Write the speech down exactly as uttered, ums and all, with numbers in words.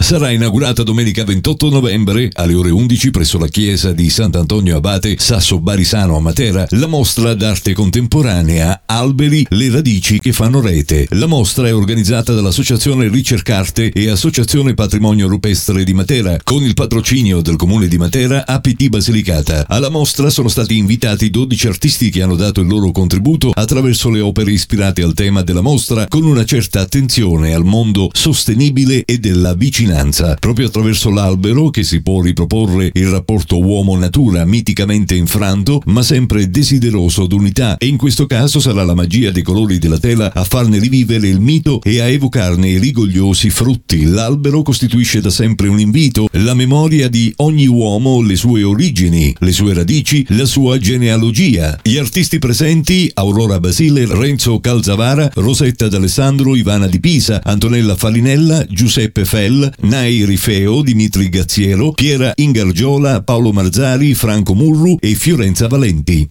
Sarà inaugurata domenica ventotto novembre alle ore undici presso la chiesa di Sant'Antonio Abate, Sasso Barisano a Matera, la mostra d'arte contemporanea Alberi, le radici che fanno rete. La mostra è organizzata dall'Associazione Ricercarte e Associazione Patrimonio Rupestre di Matera, con il patrocinio del Comune di Matera, A P T Basilicata. Alla mostra sono stati invitati dodici artisti che hanno dato il loro contributo attraverso le opere ispirate al tema della mostra, con una certa attenzione al mondo sostenibile e della vicinanza. Proprio attraverso l'albero che si può riproporre il rapporto uomo-natura miticamente infranto, ma sempre desideroso d'unità, e in questo caso sarà la magia dei colori della tela a farne rivivere il mito e a evocarne i rigogliosi frutti. L'albero costituisce da sempre un invito, la memoria di ogni uomo, le sue origini, le sue radici, la sua genealogia. Gli artisti presenti: Aurora Basile, Renzo Calzavara, Rosetta D'Alessandro, Ivana Di Pisa, Antonella Farinella, Giuseppe Fell, Nai Rifeo, Dimitri Gazziero, Piera Ingargiola, Paolo Marzari, Franco Murru e Fiorenza Valenti.